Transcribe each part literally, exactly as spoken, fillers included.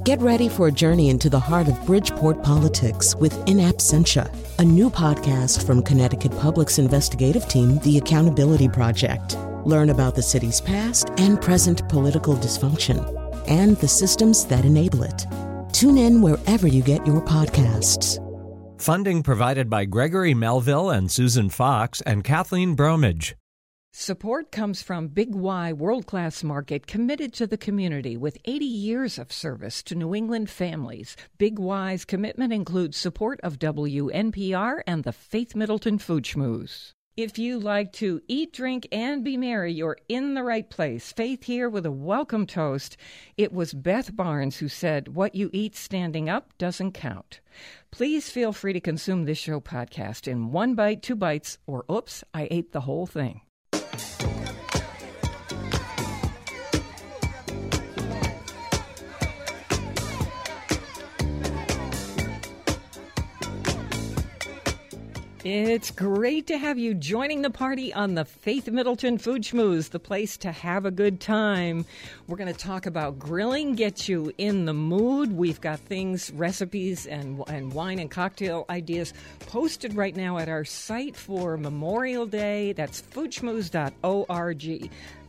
Get ready for a journey into the heart of Bridgeport politics with In Absentia, a new podcast from Connecticut Public's investigative team, The Accountability Project. Learn about the city's past and present political dysfunction and the systems that enable it. Tune in wherever you get your podcasts. Funding provided by Gregory Melville and Susan Fox and Kathleen Bromage. Support comes from Big Y World-Class Market, committed to the community with eighty years of service to New England families. Big Y's commitment includes support of W N P R and the Faith Middleton Food Schmooze. If you like to eat, drink, and be merry, you're in the right place. Faith here with a welcome toast. It was Beth Barnes who said, "What you eat standing up doesn't count." Please feel free to consume this show podcast in one bite, two bites, or oops, I ate the whole thing. It's great to have you joining the party on the Faith Middleton Food Schmooze, the place to have a good time. We're going to talk about grilling, get you in the mood. We've got things, recipes, and, and wine and cocktail ideas posted right now at our site for Memorial Day. That's food schmooze dot org.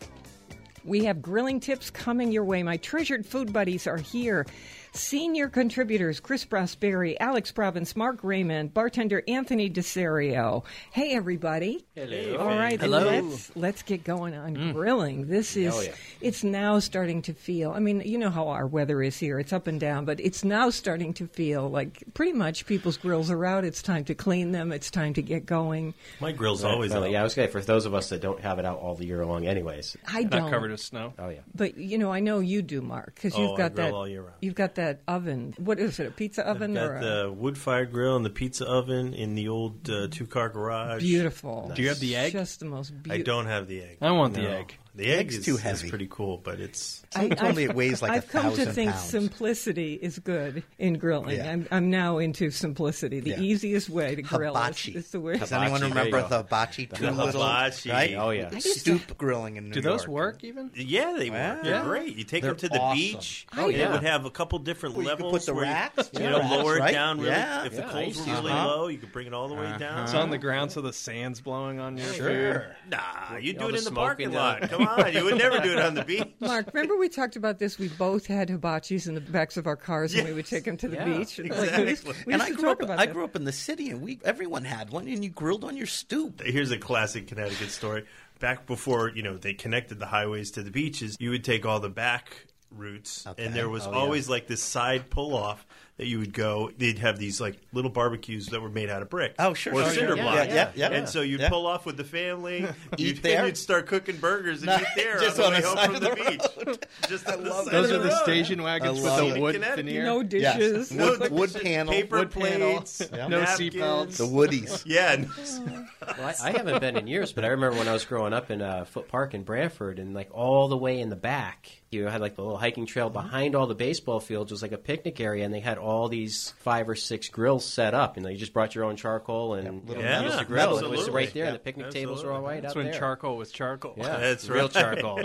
We have grilling tips coming your way. My treasured food buddies are here. Senior contributors Chris Prosperi, Alex Province, Mark Raymond, bartender Anthony DeSario. Hey, everybody. Hello. All right, Hello. Let's, let's get going on mm. grilling. This is, oh, yeah. It's now starting to feel, I mean, you know how our weather is here. It's up and down, but it's now starting to feel like pretty much people's grills are out. It's time to clean them. It's time to get going. My grill's Right, always well, out. Yeah, I was going to say, for those of us that don't have it out all the year long anyways. I don't. Not covered with snow. Oh, yeah. But, you know, I know you do, Mark, because you've Oh, I got grill that. all year round. You've got that oven. What is it? A pizza oven I've or got a the wood fire grill and the pizza oven in the old uh, two car garage. beautiful? Do you have the egg? Just the most I beautiful. don't have the egg. I want No. the egg. The egg Egg's is, too is heavy. pretty cool, but it's Someone told me it weighs like I've a come to thousand think pounds. simplicity is good in grilling. Yeah. I'm, I'm now into simplicity. The Yeah. easiest way to grill is, Hibachi. is the way. Does anyone Hibachi, remember there you the go. hibachi? Two The little, hibachi. right? Oh, yeah. Stoop grilling in New Do York. those work even? yeah, they work. Yeah. They're great. You take They're them to the awesome. beach. Oh, and yeah. It would have a couple different Well, you could levels. put the where racks, You, yeah, you know, racks, lower it right? down. Really, Yeah. if Yeah, the I coals used are to really Uh-huh. low, you could bring it all the way Uh-huh. down. It's on the ground so the sand's blowing on your food. Sure. Nah, you do All it the in the smoke parking and lot. the- Come on, you would never do it on the beach. Mark, remember we talked about this? We both had hibachis in the backs of our cars, and we would Yes. take them to the Yeah, beach. And like, exactly. we used, we And used I to grew talk up. about I that. grew up in the city, and we everyone had one, and you grilled on your stoop. Here's a classic Connecticut story. Back before, you know, they connected the highways to the beaches, you would take all the back routes, Okay. and there was Oh, yeah. always like this side pull-off that you would go. They'd have these like little barbecues that were made out of brick. Oh, sure, Or sure, cinder yeah. block. Yeah, yeah, yeah. And so you'd Yeah. pull off with the family, you'd, there? and you'd start cooking burgers and No, eat there just on on the way the home side from of the, the beach. Just on the love side Those of are the the road. station wagons I with love the it. wood Connecticut. veneer. No Yes. dishes. No Wood- wood dishes, panel. paper Wood panel. plates, Yeah. No napkins. seatbelts. The Woodies. Yeah. and- Well, I, I haven't been in years, but I remember when I was growing up in uh, Foot Park in Branford, and like all the way in the back, you had like the little hiking trail behind all the baseball fields was like a picnic area, and they had all these five or six grills set up, and you just brought your own charcoal and you know, Yeah, used to grill. And it was absolutely. right there, and the Yeah, picnic tables were all right That's out when there. charcoal was charcoal. Yeah, That's real right. charcoal.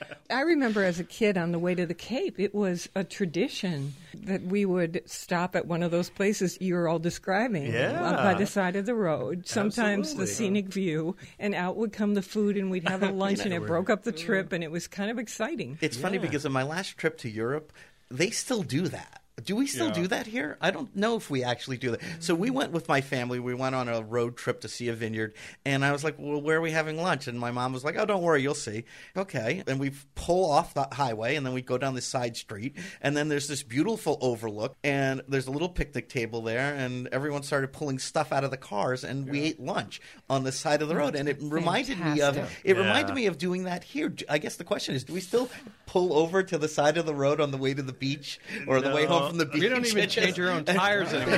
I remember as a kid on the way to the Cape, it was a tradition that we would stop at one of those places you're all describing. Yeah. uh, By the side of the road. Sometimes Absolutely. the scenic view, and out would come the food, and we'd have a lunch, and it broke up the trip, and it was kind of exciting. It's funny Yeah. because on my last trip to Europe, they still do that. Do we still Yeah. do that here? I don't know if we actually do that. So we went with my family. We went on a road trip to see a vineyard. And I was like, well, where are we having lunch? And my mom was like, oh, don't worry, you'll see. Okay. And we pull off the highway, and then we go down this side street. And then there's this beautiful overlook. And there's a little picnic table there. And everyone started pulling stuff out of the cars. And we ate lunch on the side of the road. And it reminded me of Fantastic. it Yeah. reminded me of doing that here. I guess the question is, do we still pull over to the side of the road on the way to the beach or the way No. home from the beach? We don't even change our own tires anymore.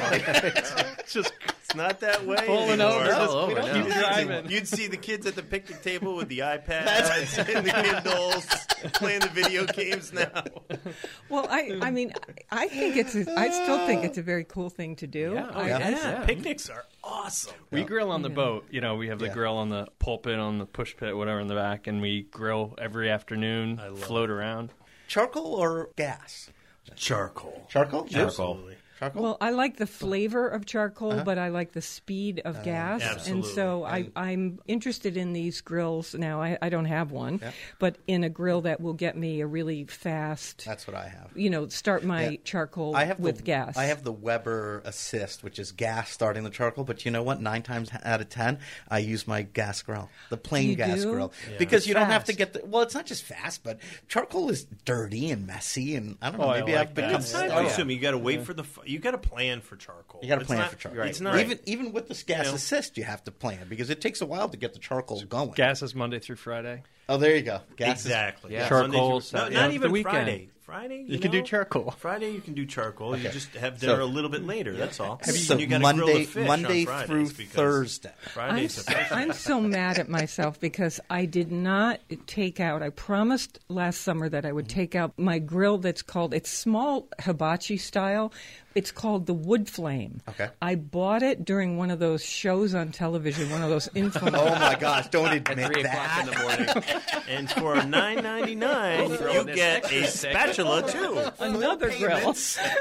It's just It's not that way pulling anymore. over, just over, we don't no. keep driving. You'd see the kids at the picnic table with the iPads and the Kindles playing the video games now. Well, I, I mean, I think it's, a, I still think it's a very cool thing to do. Yeah. Oh, I- yeah. Yeah, picnics are awesome. We grill on the boat. You know, we have the Yeah. grill on the pulpit, on the push pit, whatever in the back, and we grill every afternoon, I love float around. Charcoal or gas? Charcoal. Charcoal? Charcoal. Absolutely. Charcoal? Well, I like the flavor of charcoal, Uh-huh. but I like the speed of gas. absolutely. And so I, I'm interested in these grills now. I, I don't have one, Yeah. but in a grill that will get me a really fast, That's what I have. you know, start my Yeah. charcoal I have with the, gas. I have the Weber Assist, which is gas starting the charcoal. But you know what? Nine times out of ten, I use my gas grill, the plain You gas do? grill, because you don't have to Fast. get the. Well, it's not just fast, but charcoal is dirty and messy, and I don't know. Oh, I maybe like I've that. become. It's time oh, yeah. consuming. You got to wait for the. f- You got to plan for charcoal. You got to It's plan not- for charcoal. It's not even even with this gas You know. assist, you have to plan because it takes a while to get the charcoal going. Gas is Monday through Friday. Oh, there you go. Gas is- exactly. Yeah. Monday Charcoal, through- so- no, yeah, not the even weekend. Friday. Friday, you, You can do know, charcoal. Friday, you can do charcoal. You Okay. just have dinner So- a little bit later. That's all. so And you gotta grill Monday, the fish Monday on Fridays through because Thursday. I'm, Friday's a fish I'm day. so mad at myself because I did not take out. I promised last summer that I would take out my grill that's called, it's small hibachi style. It's called the Wood Flame. Okay. I bought it during one of those shows on television, one of those infamous. Oh my gosh! Don't admit Three o'clock that. in the morning. And for nine ninety nine, you Throwing this get extra a stick. spatula too. Another grill.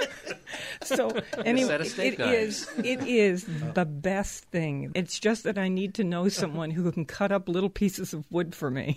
So anyway, set of steak it knives. is it is the best thing. It's just that I need to know someone who can cut up little pieces of wood for me.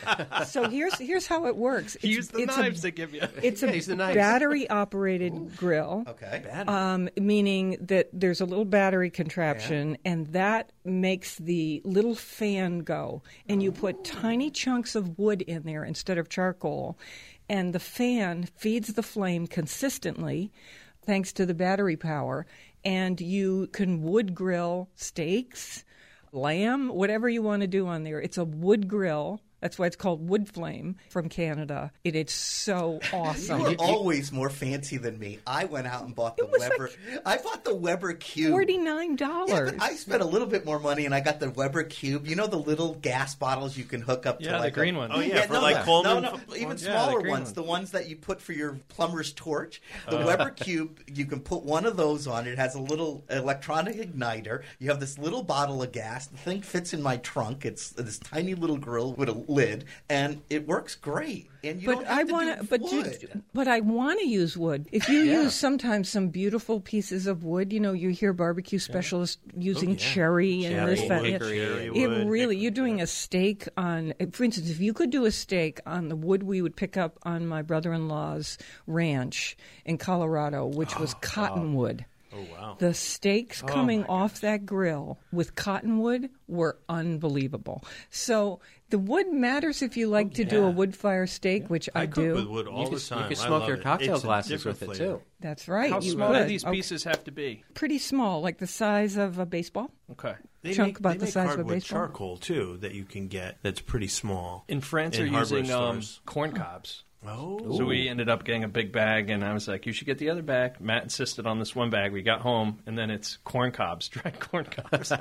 So here's here's how it works. It's, Use the it's knives a, they give you. It's Yeah, a use the knives. battery operated grill. Okay. Um, meaning that there's a little battery contraption, and that makes the little fan go. And you put tiny chunks of wood in there instead of charcoal, and the fan feeds the flame consistently thanks to the battery power. And you can wood grill steaks, lamb, whatever you want to do on there. It's a wood grill. That's why it's called Wood Flame from Canada. It is so awesome. You were always more fancy than me. I went out and bought the It was Weber. I bought the Weber Cube. Forty-nine Yeah, dollars. but I spent a little bit more money, and I got the Weber Cube. You know the little gas bottles you can hook up to Yeah, the like green a, ones. Oh, yeah, for no, like no, Coleman No, no, f- even ones. Yeah, smaller the green ones. ones. The ones that you put for your plumber's torch. The Weber Cube, you can put one of those on. It has a little electronic igniter. You have this little bottle of gas. The thing fits in my trunk. It's this tiny little grill with a lid, and it works great. And you But don't have I to want do to, but wood. you, but I want to use wood. If you use sometimes some beautiful pieces of wood, you know, you hear barbecue specialists using yeah. cherry and Cherry this that. wood, yeah. cherry It wood, really, hickory, you're doing yeah. a steak on. For instance, if you could do a steak on the wood we would pick up on my brother-in-law's ranch in Colorado, which was cottonwood. Oh, wow. The steaks coming off that grill with cottonwood were unbelievable. So the wood matters if you like to do a wood fire steak, which I, I cook do. with wood all You the could, time. you could I smoke love your it. cocktail It's a glasses different with it, flavor. too. That's right. How you small could. do these Okay. pieces have to be? Pretty small, like the size of a baseball. Okay. They Chunk make, about they the make size of a hardwood baseball. charcoal too that you can get. That's pretty small. In France, In they're hardware using um, stores. corn cobs. Oh, So we ended up getting a big bag, and I was like, you should get the other bag. Matt insisted on this one bag. We got home, and then it's corn cobs, dried corn cobs.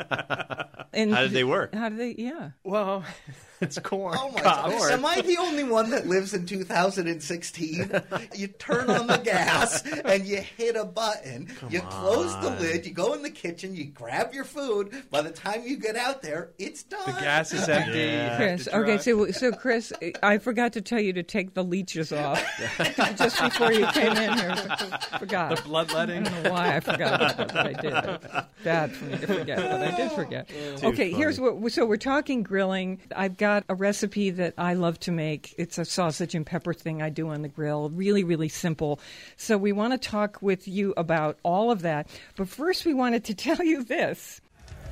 And How did they work? How did they? Yeah. Well, it's corn Oh my cobs. God. Am I the only one that lives in two thousand sixteen? You turn on the gas and you hit a button. you close the lid. You go in the kitchen. You grab your food. By the time you get out there, it's done. The gas is empty. Yeah. You have Chris, to okay, drive. so so Chris, I forgot to tell you to take the leeches off just before you came in here. Forgot. The bloodletting. I don't know why I forgot about that, but I did. It's bad for me to forget, but I did forget. Okay, here's what. So we're talking grilling. I've got a recipe that I love to make. It's a sausage and pepper thing I do on the grill. Really, really simple. So we want to talk with you about all of that. But first, we wanted to tell you this.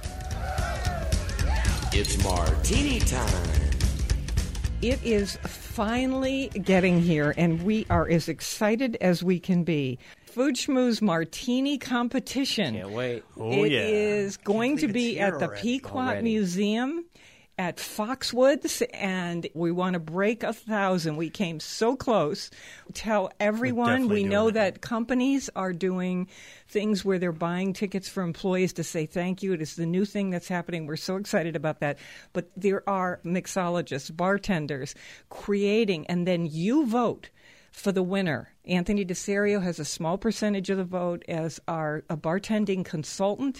It's martini time. It is finally getting here, and we are as excited as we can be. Food Schmooze Martini Competition. Can't wait. Oh, It yeah. is going to believe be it's here at the already. Pequot Already. Museum at Foxwoods, and we want to break a thousand. We came so close. Tell everyone. definitely We doing know it. that companies are doing things where they're buying tickets for employees to say thank you. It is the new thing that's happening. We're so excited about that. But there are mixologists, bartenders creating, and then you vote for the winner. Anthony DeSario has a small percentage of the vote as our a bartending consultant,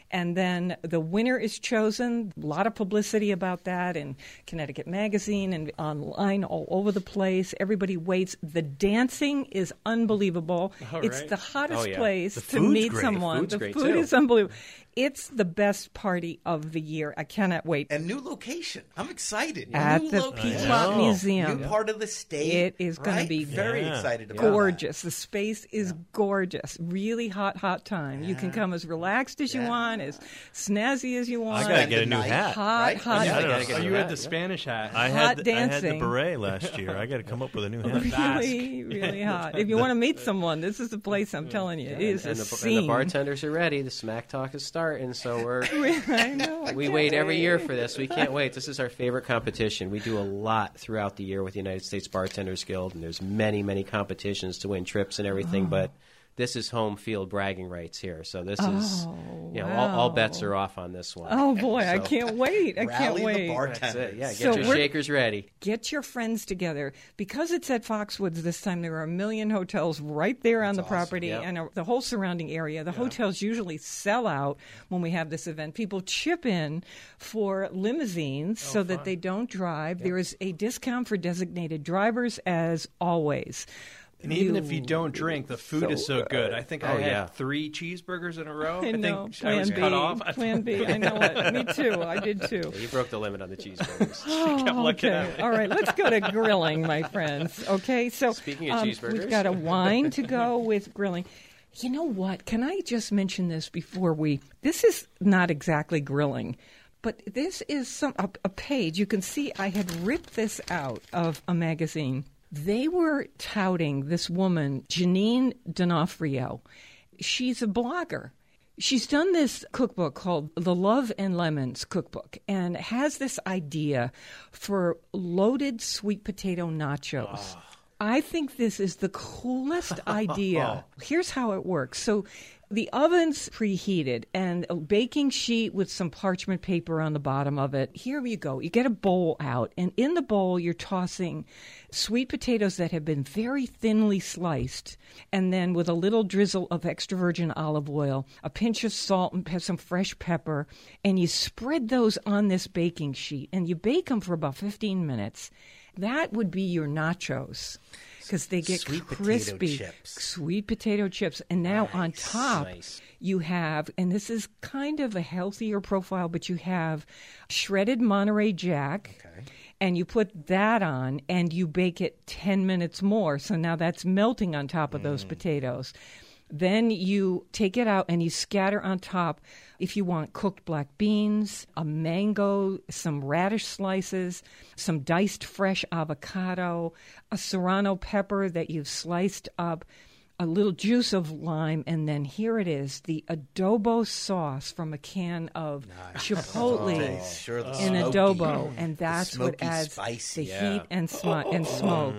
And then the winner is chosen. A lot of publicity about that in Connecticut Magazine and online all over the place. Everybody waits. The dancing is unbelievable. All it's right. the hottest Oh, yeah. place The to food's meet great. someone. Food's the great, food too. is unbelievable. It's the best party of the year. I cannot wait. And new location. I'm excited. At new the location. Pequot know. Museum. New part of the state. It is gonna right? be very Yeah. excited about gorgeous. The space is gorgeous. Really hot, hot time. You can come as relaxed as you Yeah. want, as snazzy as you want. I gotta get a the new night, hat. Hot, right? hot. Yeah, I I gotta get Oh, a you hat, had the yeah. Spanish hat. I Hot had, the, I had the dancing. beret last year. I got to come up with a new hat. Really, really hot. If you want to meet someone, this is the place. I'm telling you, it is and, a the, scene. and the bartenders are ready. The smack talk is starting, so we're I know. I we can't wait every wait. year for this. We can't wait. This is our favorite competition. We do a lot throughout the year with the United States Bartenders Guild, and there's many, many competitions to win trips and everything. But this is home field bragging rights here. So this is, Oh, you know, all, all wow. bets are off on this one. Oh boy, I So- can't wait! I can't Rally the wait. bar- That's it. Yeah, get So your we're- shakers ready. Get your friends together. Because it's at Foxwoods this time, there are a million hotels right there on the property Yep. and uh, the whole surrounding area. The hotels usually sell out when we have this event. People chip in for limousines so that they don't drive. There is a discount for designated drivers, as always. And even if you don't drink, the food so is so good. I think I Oh, had yeah. three cheeseburgers in a row. I know. think I was Plan B. cut off. I Plan B. I know it. Me too. I did too. Yeah, you broke the limit on the cheeseburgers. kept looking Okay. at me. All right, let's go to grilling, my friends. Okay, so Speaking of um, cheeseburgers. we've got a wine to go with grilling. You know what? Can I just mention this before we? This is not exactly grilling, but this is some a, a page. You can see I had ripped this out of a magazine. They were touting this woman, Janine D'Onofrio. She's a blogger. She's done this cookbook called The Love and Lemons Cookbook and has this idea for loaded sweet potato nachos. I think this is the coolest idea. Here's how it works. So the oven's preheated and a baking sheet with some parchment paper on the bottom of it. Here you go. You get a bowl out, and in the bowl you're tossing sweet potatoes that have been very thinly sliced, and then with a little drizzle of extra virgin olive oil, a pinch of salt, and pe- some fresh pepper, and you spread those on this baking sheet, and you bake them for about fifteen minutes. That would be your nachos. Because they get Sweet potato crispy, chips. sweet potato chips, and now on top Nice. you have, and this is kind of a healthier profile, but you have shredded Monterey Jack, Okay. and you put that on, and you bake it ten minutes more. So now that's melting on top of those potatoes. Then you take it out and you scatter on top, if you want, cooked black beans, a mango, some radish slices, some diced fresh avocado, a serrano pepper that you've sliced up, a little juice of lime, and then here it is, the adobo sauce from a can of chipotle Oh, sure, the in smoky- adobo, and that's the what smoky, adds spicy. the Yeah. heat and, sm- and smoke.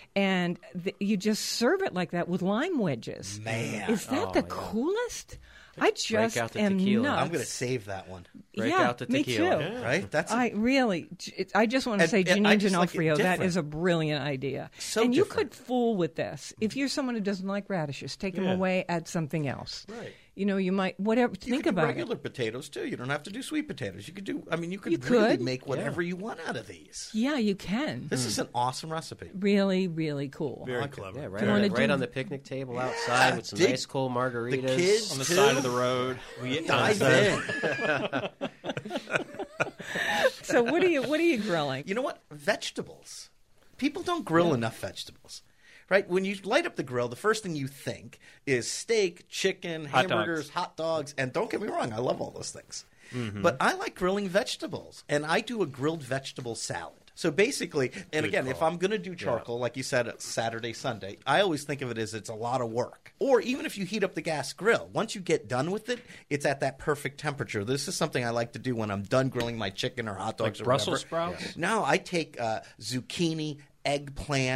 And th- you just serve it like that with lime wedges. Man. Is that the coolest? I just out the am tequila. nuts. I'm going to save that one. Break yeah, out the me tequila. too. Right? That's a- I really, it- I just want to And- say, and I Janine just like it D'Onofrio, that different. is a brilliant idea. So and you different. could fool with this. If you're someone who doesn't like radishes, take them Yeah. away, add something else. Right. You know, you might, whatever, You think could do about regular it. potatoes too. You don't have to do sweet potatoes. You could do. I mean, you could You really could. make whatever you want out of these. Yeah, you can. This is an awesome recipe. Really, really cool. Very like it. clever. Yeah, Do right, you on, wanna right do- on the picnic table outside with some Dig- nice cold margaritas. The kids on the too. side of the road. We, Dive uh, in. So what are you, what are you grilling? You know what? Vegetables. People don't grill enough vegetables. Right? When you light up the grill, the first thing you think is steak, chicken, Hot hamburgers, dogs. hot dogs. And don't get me wrong, I love all those things. Mm-hmm. But I like grilling vegetables. And I do a grilled vegetable salad. So basically, and Good again, if call. I'm going to do charcoal, like you said, Saturday, Sunday, I always think of it as it's a lot of work. Or even if you heat up the gas grill, once you get done with it, it's at that perfect temperature. This is something I like to do when I'm done grilling my chicken or hot dogs Like or Brussels whatever. sprouts? No, I take uh, zucchini, eggplant,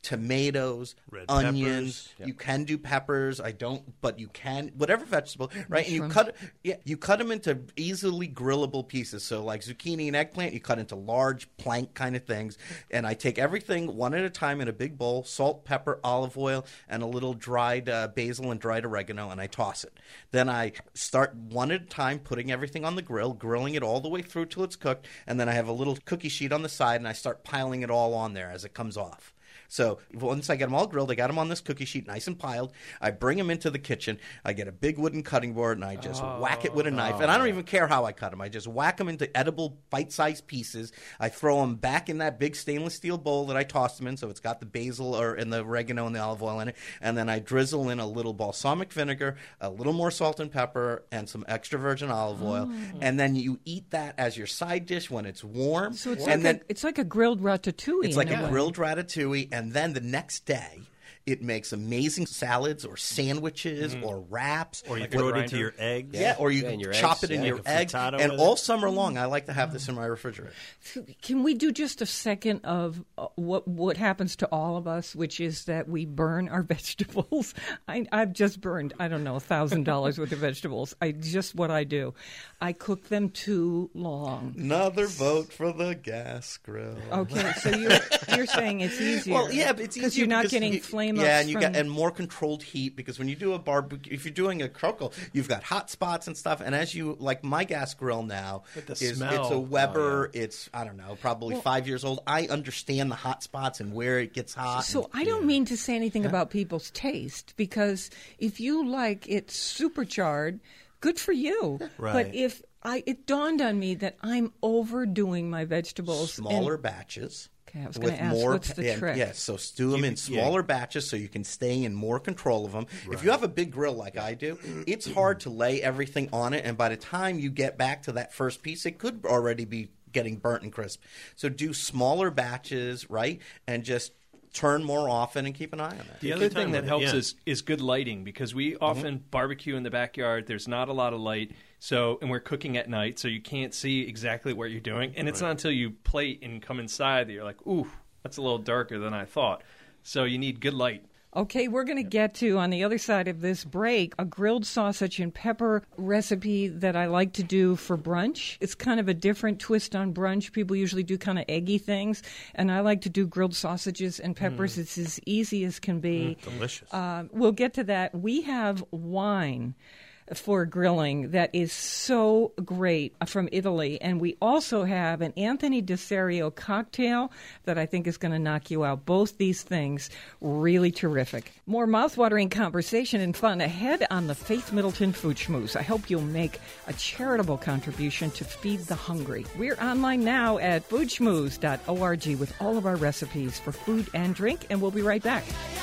tomatoes, Red onions. peppers. You can do peppers. I don't, but you can whatever vegetable, right? And you Mushrooms. cut, yeah, you cut them into easily grillable pieces. So like zucchini and eggplant, you cut into large plank kind of things. And I take everything one at a time in a big bowl: salt, pepper, olive oil, and a little dried uh, basil and dried oregano, and I toss it. Then I start one at a time putting everything on the grill, grilling it all the way through till it's cooked, and then I have a little cookie sheet on the side, and I start piling it all on there as it comes off. So once I get them all grilled, I got them on this cookie sheet nice and piled. I bring them into the kitchen. I get a big wooden cutting board, and I just oh, whack it with a knife. Oh, and I don't yeah. even care how I cut them. I just whack them into edible bite-sized pieces. I throw them back in that big stainless steel bowl that I tossed them in, so it's got the basil or and the oregano and the olive oil in it. And then I drizzle in a little balsamic vinegar, a little more salt and pepper, and some extra virgin olive oil. Oh. And then you eat that as your side dish when it's warm. So it's, and like, then, a, it's like a grilled ratatouille. It's like a, a grilled ratatouille. And then the next day, it makes amazing salads or sandwiches mm. or wraps. Or you like throw it into your eggs. Yeah, or you yeah, your chop eggs, it in yeah, your like eggs. And all summer long, I like to have this in my refrigerator. Can we do just a second of uh, what what happens to all of us, which is that we burn our vegetables? I, I've just burned, I don't know, one thousand dollars worth of vegetables. I just what I do. I cook them too long. Another vote for the gas grill. Okay, so you're, you're saying it's easier. Well, yeah, but it's easier because you're not because getting you, flame yeah, ups and you from... get and more controlled heat because when you do a barbecue, if you're doing a charcoal, you've got hot spots and stuff. And as you like, my gas grill now the is smell. it's a Weber. Oh, yeah. It's I don't know, probably well, five years old. I understand the hot spots and where it gets hot. So and, I don't yeah. mean to say anything yeah. about people's taste because if you like it supercharred, good for you. Right. But if I, it dawned on me that I'm overdoing my vegetables. Smaller and, batches. Okay, I was going to ask, more, what's the yeah, trick? Yes, so stew them You- in yeah. smaller batches so you can stay in more control of them. If you have a big grill like I do, it's hard to lay everything on it, and by the time you get back to that first piece, it could already be getting burnt and crisp. So do smaller batches, right, and just turn more often and keep an eye on that. The The other other thing time that with it, helps yeah. is is good lighting because we often barbecue in the backyard. There's not a lot of light, so and we're cooking at night, so you can't see exactly what you're doing. And it's Right. not until you plate and come inside that you're like, ooh, that's a little darker than I thought. So you need good light. Okay, we're going to get to, on the other side of this break, a grilled sausage and pepper recipe that I like to do for brunch. It's kind of a different twist on brunch. People usually do kind of eggy things, and I like to do grilled sausages and peppers. Mm. It's as easy as can be. Mm, delicious. Uh, we'll get to that. We have wine for grilling that is so great from Italy. And we also have an Anthony Desario cocktail that I think is going to knock you out. Both these things really terrific. More mouthwatering conversation and fun ahead on the Faith Middleton Food Schmooze. I hope you'll make a charitable contribution to feed the hungry. We're online now at food schmooze dot org with all of our recipes for food and drink, and we'll be right back.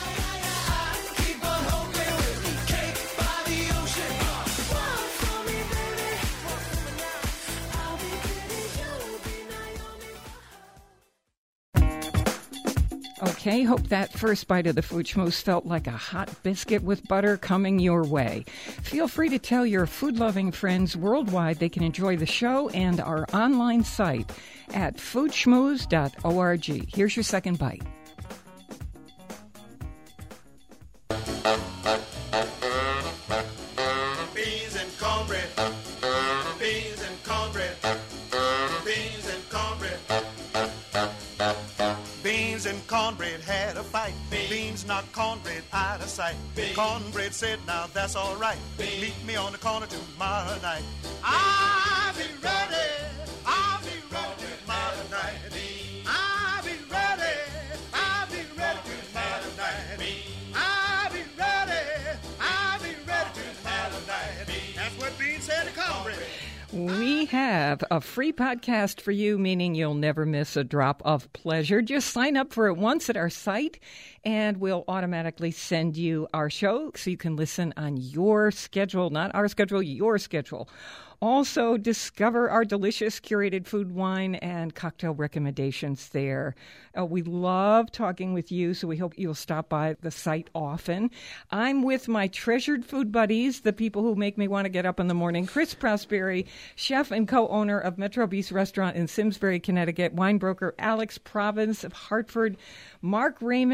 Okay, hope that first bite of the Food Schmooze felt like a hot biscuit with butter coming your way. Feel free to tell your food-loving friends worldwide they can enjoy the show and our online site at food schmooze dot org. Here's your second bite. Beans and cornbread. Beans and cornbread. Beans and cornbread. Beans and cornbread had a fight. Beans, Beans knocked cornbread out of sight. Beans. Cornbread said, now that's all right. Beans. Meet me on the corner tomorrow night. I'll be ready. I'll be ready tomorrow night. Beans. I'll be ready. I'll be ready tomorrow night. Beans. I'll be ready. I'll be ready tomorrow night. Beans. That's what Beans said to cornbread. We have a free podcast for you, meaning you'll never miss a drop of pleasure. Just sign up for it once at our site, and we'll automatically send you our show so you can listen on your schedule, not our schedule, your schedule. Also, discover our delicious curated food, wine, and cocktail recommendations there. Uh, we love talking with you, so we hope you'll stop by the site often. I'm with my treasured food buddies, the people who make me want to get up in the morning. Chris Prosperi, chef and co-owner of Metro Beast Restaurant in Simsbury, Connecticut. Wine broker Alex Province of Hartford. Mark Raymond of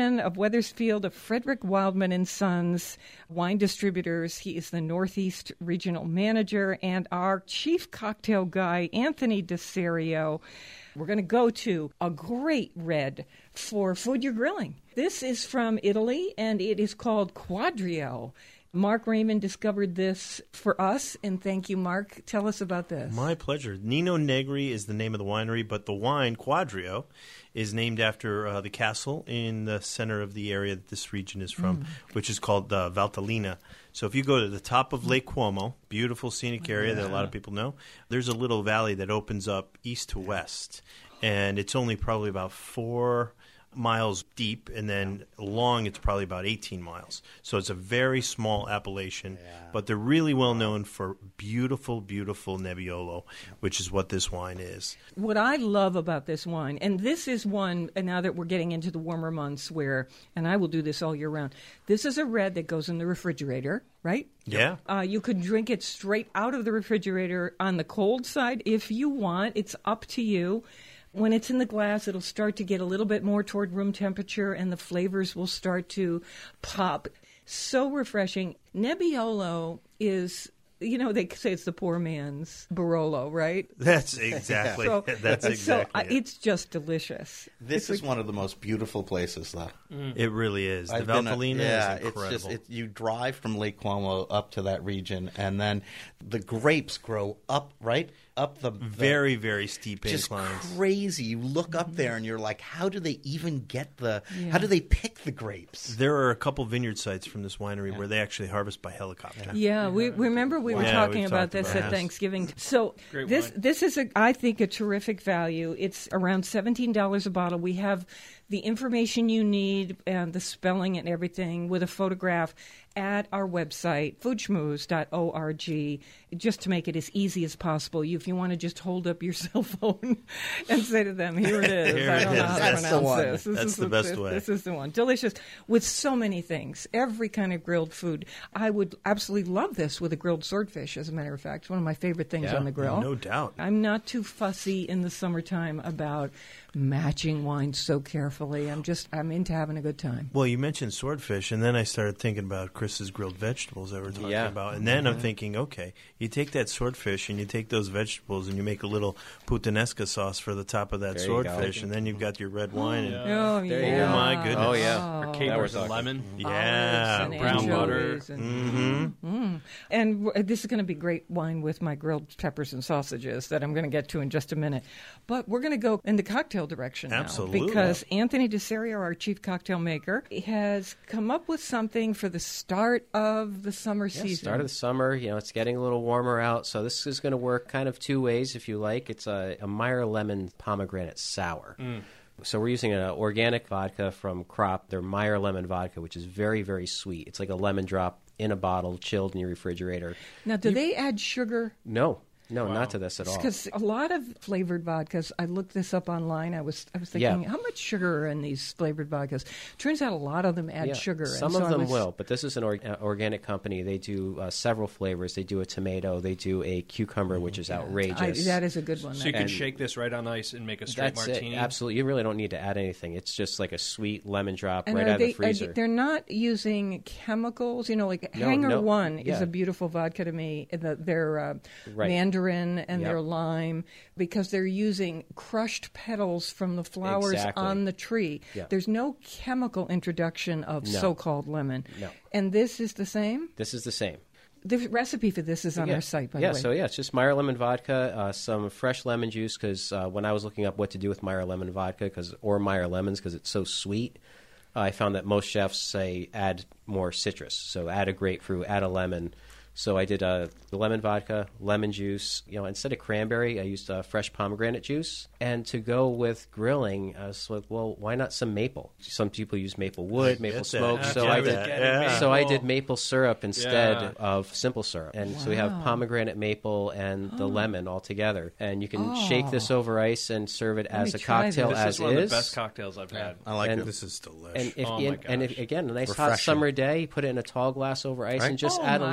Wethersfield of Frederick Wildman and Sons Wine Distributors. He is the Northeast Regional Manager, and our chief cocktail guy, Anthony DeSerio. We're going to go to a great red for food you're grilling. This is from Italy, and it is called Quadrio. Mark Raymond discovered this for us, and thank you, Mark. Tell us about this. My pleasure. Nino Negri is the name of the winery, but the wine, Quadrio, is named after uh, the castle in the center of the area that this region is from, mm. which is called uh, Valtellina. So if you go to the top of Lake Como, beautiful scenic area yeah. that a lot of people know, there's a little valley that opens up east to west, and it's only probably about four miles deep, and then long it's probably about eighteen miles. So it's a very small appellation, yeah. but they're really well known for beautiful, beautiful Nebbiolo, which is what this wine is. What I love about this wine, and this is one, and now that we're getting into the warmer months where, and I will do this all year round, this is a red that goes in the refrigerator, right? Yeah. Uh, you could drink it straight out of the refrigerator on the cold side if you want. It's up to you. When it's in the glass, it'll start to get a little bit more toward room temperature, and the flavors will start to pop. So refreshing. Nebbiolo is, you know, they say it's the poor man's Barolo, right? That's exactly. so, That's exactly. So uh, it. It's just delicious. This it's is like, one of the most beautiful places, though. Mm. It really is. The I've Valtellina a, yeah, is incredible. It's just, it, you drive from Lake Como up to that region, and then the grapes grow up, right? Up the, the very, very steep just inclines. Crazy. You look up there and you're like, how do they even get the, yeah. how do they pick the grapes? There are a couple vineyard sites from this winery yeah. where they actually harvest by helicopter. Yeah, yeah. we remember we were yeah, talking about talked this about at this. Thanksgiving. So Great this wine. this is, a, I think, a terrific value. It's around seventeen dollars a bottle. We have the information you need and the spelling and everything with a photograph at our website, food schmooze dot org, just to make it as easy as possible. You, if you want to just hold up your cell phone and say to them, here it is. Here I don't it know is. how to That's pronounce the one. this. This That's is the best this, way. This is the one. Delicious with so many things. Every kind of grilled food. I would absolutely love this with a grilled swordfish, as a matter of fact. It's one of my favorite things Yeah, on the grill. no doubt. I'm not too fussy in the summertime about matching wines so carefully. I'm just, I'm into having a good time. Well, you mentioned swordfish, and then I started thinking about Chris's grilled vegetables that we're talking Yeah. about. And then mm-hmm. I'm thinking, okay, you take that swordfish and you take those vegetables and you make a little puttanesca sauce for the top of that There you go. swordfish, and then you've got your red wine. And, Oh, There you yeah. go. Oh, my goodness. Oh, yeah. Or Oh. capers Now we're and lemon. Yeah, Olives and brown butter. anchovies and- Mm-hmm. Mm. And w- this is going to be great wine with my grilled peppers and sausages that I'm going to get to in just a minute. But we're going to go in the cocktail direction now. Absolutely. Because Anthony DeSerio, our chief cocktail maker, has come up with something for the start of the summer Yeah, season. start of the summer. You know, it's getting a little warmer out, so this is going to work kind of two ways, if you like. It's a, a Meyer Lemon Pomegranate Sour. Mm. So we're using an organic vodka from Crop. They're Meyer Lemon Vodka, which is very, very sweet. It's like a lemon drop in a bottle, chilled in your refrigerator. Now, do they add sugar? No. No, Wow. not to this at all. Because a lot of flavored vodkas, I looked this up online. I was I was thinking, Yeah. how much sugar are in these flavored vodkas? Turns out a lot of them add Yeah, sugar. and Some so of I them was- will, but this is an or- uh, organic company. They do uh, several flavors. They do a tomato. They do a cucumber, which is I, outrageous. that is a good one. So you That- can And- shake this right on ice and make a straight That's martini. it. Absolutely. You really don't need to add anything. It's just like a sweet lemon drop and right are out they, of the freezer. Are, they're not using chemicals. You know, like No, Hangar no, One yeah. is a beautiful vodka to me. The, their uh, Right. mandarin and Yep. their lime, because they're using crushed petals from the flowers Exactly. on the tree. Yeah. There's no chemical introduction of No. so-called lemon. No. And this is the same? This is the same. The recipe for this is on yeah. our site, by yeah, the way. so yeah, it's just Meyer lemon vodka, uh, some fresh lemon juice, because uh, when I was looking up what to do with Meyer lemon vodka, cause, or Meyer lemons, because it's so sweet, uh, I found that most chefs say add more citrus. So add a grapefruit, add a lemon. So I did uh, the lemon vodka, lemon juice. You know, instead of cranberry, I used uh, fresh pomegranate juice. And to go with grilling, I was like, well, why not some maple? Some people use maple wood, maple Get smoke. that. So Get I that. did. Yeah. So I did maple syrup instead Yeah. of simple syrup. And so we have pomegranate maple and the lemon all together. And you can shake this over ice and serve it as me a try cocktail this. This as is one of is. the best cocktails I've had. I like And- it. This is delicious. And if, Oh my and, and if, gosh. again, a nice hot Refreshing. summer day, you put it in a tall glass over ice Right. and just Oh add my. a little Isn't that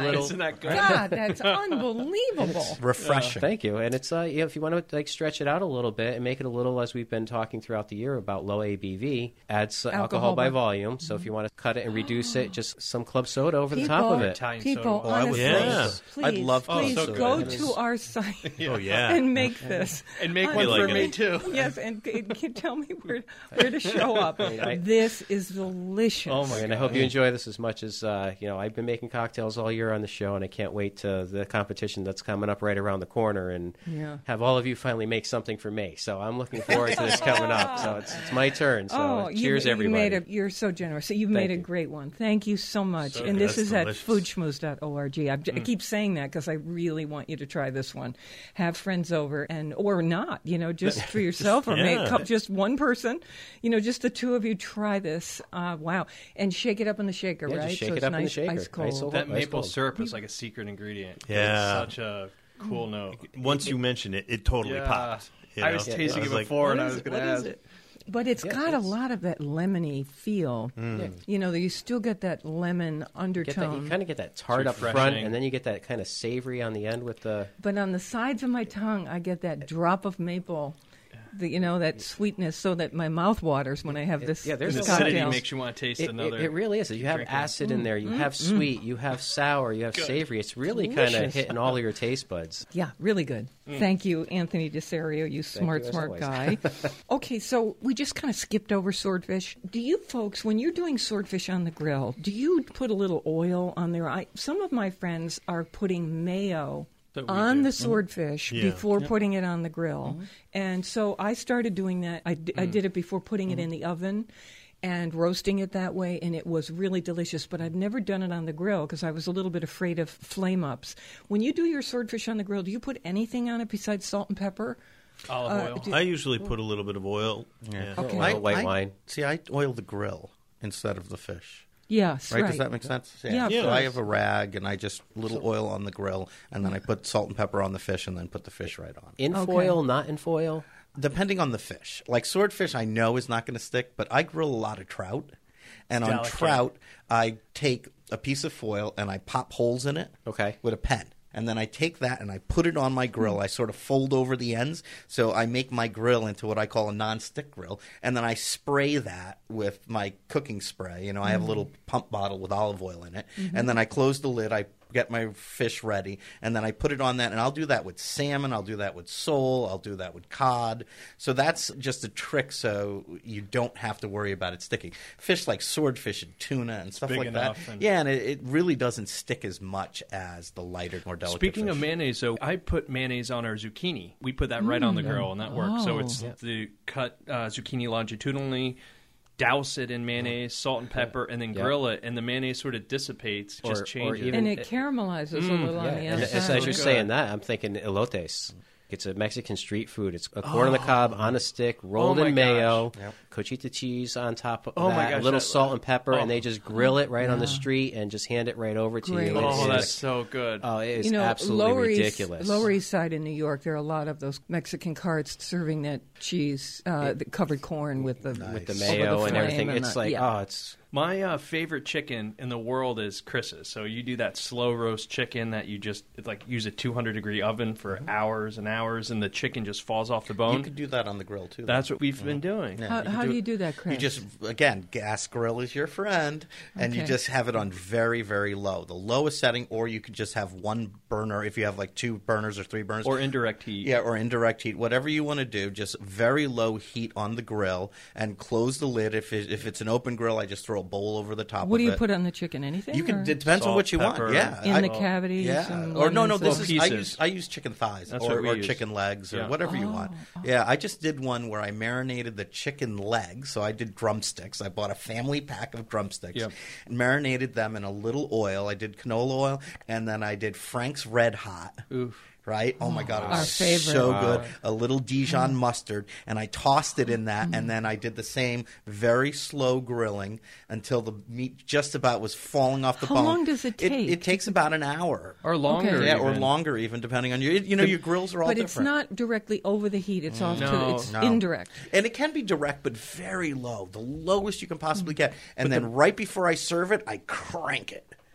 that good. God, that's unbelievable. Refreshing. Thank you. And it's uh, you know, if you want to like stretch it out a little bit and make it a little, as we've been talking throughout the year about low A B V, add s- alcohol, Alcohol by by- volume. So if you want to cut it and reduce it, just some club soda over the top People- of it. Italian People, soda. I would honestly, love please, I'd love to. please Oh, so go good. to our site Oh, yeah. and make this. And make I one like for it. me, too. Yes, and c- c- tell me where, where to show up. I- This is delicious. Oh, my And I hope you enjoy this as much as uh, you know. I've been making cocktails all year on the show, and I can't wait to the competition that's coming up right around the corner, and Yeah. have all of you finally make something for me. So I'm looking forward to this coming up. So it's, it's my turn. So Oh, you- cheers, you, everybody. Made a, you're so generous. So you've made a you. great one. Thank you so much. So and good. this That's is at delicious. food schmooze dot org. I, I keep saying that because I really want you to try this one. Have friends over, and or not, you know, just for yourself, or make Yeah. cup just one person. You know, just the two of you try this. Uh, wow, and shake it up in the shaker, Yeah, right? just shake so it it's up in the nice, shaker. ice cold. Ice cold. That Ice maple cold. syrup is like a secret ingredient. Yeah. It's such a cool note. Once you mention it, it totally Yeah. popped. you I know? was tasting I it was like, before, and what I is was it? going to What is ask. it? But it's Yeah, got a it's- lot of that lemony feel. You know, you still get that lemon Get that, undertone. you kind of get that tart It's up front, refreshing. and then you get that kind of savory on the end with the. But on the sides of my tongue, I get that drop of maple, the, you know, that sweetness, so that my mouth waters when I have this. yeah, there's The this a lot of- acidity cocktail. makes you want to taste It, another. it, it really is. You have drink. acid in there. You have sweet. You have sour. You have savory. It's really kind of Delicious. hitting all of your taste buds. Yeah, really good. Thank you, Anthony DeSario, you smart, you, as smart always. guy. Okay, so we just kind of skipped over swordfish. Do you folks, when you're doing swordfish on the grill, do you put a little oil on there? I, some of my friends are putting mayo That we on do. the swordfish Yeah. before putting it on the grill. And so I started doing that. I, d- I did it before putting it in the oven and roasting it that way, and it was really delicious. But I've never done it on the grill because I was a little bit afraid of flame ups. When you do your swordfish on the grill, do you put anything on it besides salt and pepper? Olive Uh, oil. do- I usually put a little bit of oil. Yeah. Okay. A little white I- wine. See, I oil the grill instead of the fish. Yes, Right? right. Does that make sense? Yeah, of So course. I have a rag, and I just little oil on the grill, and then I put salt and pepper on the fish, and then put the fish right on. In Okay. foil, not in foil. Depending on the fish, like swordfish, I know is not going to stick, but I grill a lot of trout, and on Delicate. trout, I take a piece of foil and I pop holes in it. Okay. With a pen. And then I take that and I put it on my grill. I sort of fold over the ends. So I make my grill into what I call a non-stick grill. And then I spray that with my cooking spray. You know, I have a little pump bottle with olive oil in it. And then I close the lid. I get my fish ready. And then I put it on that. And I'll do that with salmon. I'll do that with sole. I'll do that with cod. So that's just a trick so you don't have to worry about it sticking. Fish like swordfish and tuna and stuff big like enough that. and- Yeah, and it, it really doesn't stick as much as the lighter, more delicate Speaking fish. of mayonnaise, though, I put mayonnaise on our zucchini. We put that right on the grill, and that works. So Oh. it's the cut uh, zucchini longitudinally, douse it in mayonnaise, salt and pepper, and then Yeah. grill it, and the mayonnaise sort of dissipates, Or- just or changes. even- and it caramelizes a little on the And outside. as, as you're Good. saying that, I'm thinking elotes. It's a Mexican street food. It's a corn on the cob on a stick, rolled Oh my in mayo, gosh. cochita cheese on top of Oh that, my a gosh, little that- salt and pepper, oh. and they just grill it right on the street and just hand it right over to Great. you. Oh, It's that's just- so good. oh, it is you know, absolutely Lower ridiculous. East, Lower East Side in New York, there are a lot of those Mexican carts serving that cheese, uh, the covered corn with the with the over mayo and flame everything. and It's the- like, yeah. oh, it's My uh, favorite chicken in the world is Chris's. So you do that slow roast chicken that you just it's like use a two hundred degree oven for hours and hours, and the chicken just falls off the bone. You could do that on the grill, too. That's what we've been doing. Yeah, How, you can how do it- you do that, Chris? You just, again, gas grill is your friend, and you Okay. just have it on very, very low. The lowest setting, or you could just have one burner if you have like two burners or three burners. Or indirect heat. Yeah, or indirect heat. Whatever you want to do, just very low heat on the grill and close the lid. If, it, if it's an open grill, I just throw a bowl over the top what of do you it. put on the chicken? Anything? You can. or- It depends on Salt, what you pepper. want. Yeah, in I- the cavity. Yeah, some or no, no. lemons This and- is I pieces. use I use chicken thighs That's or, what we or use. chicken legs or Yeah. whatever you Oh, want. Yeah, I just did one where I marinated the chicken legs. So I did drumsticks. I bought a family pack of drumsticks, Yep. and marinated them in a little oil. I did canola oil, and then I did Frank's Red Hot. Oof. Right? Oh my God, it was Our favorite. so Wow. good. A little Dijon mustard, and I tossed it in that, and then I did the same very slow grilling until the meat just about was falling off the How bone. long does it take? It, takes about an hour. Or longer. Okay. Yeah, or even. longer even, depending on your. You know, your grills are all but it's different. not directly over the heat. It's off to No. it's No. indirect. And it can be direct, but very low, the lowest you can possibly get. And then right before I serve it, I crank it.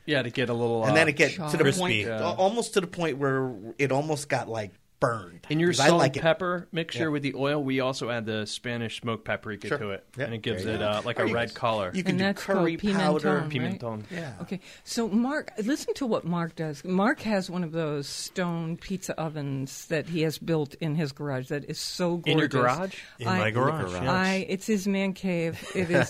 Yeah, to get a little. and uh, then it gets Char. to the Crispy. point, Yeah. almost to the point where it almost got like burned. In your 'Cause I salt like and it. pepper mixture Yeah. with the oil, we also add the Spanish smoked paprika Sure. to it, Yeah. and it gives There it you uh, go. like Or a you red can- color. You can And do that's curry called powder. pimentone. Pimentone. Right? Yeah. Okay, so Mark, listen to what Mark does. Mark has one of those stone pizza ovens that he has built in his garage that is so gorgeous. In your garage? In I- my garage. yes. I, it's his man cave. It is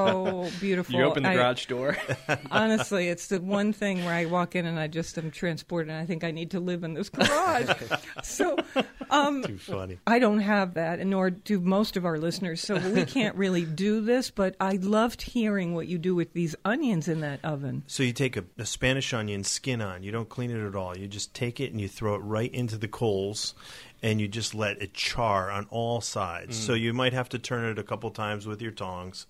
so beautiful. You open the I- garage door. Honestly, it's the one thing where I walk in and I just am transported, and I think I need to live in this garage. so, um, Too funny. I don't have that, and nor do most of our listeners, so we can't really do this, but I loved hearing what you do with these onions in that oven. So you take a, a Spanish onion, skin on. You don't clean it at all. You just take it and you throw it right into the coals, and you just let it char on all sides. Mm. So you might have to turn it a couple times with your tongs,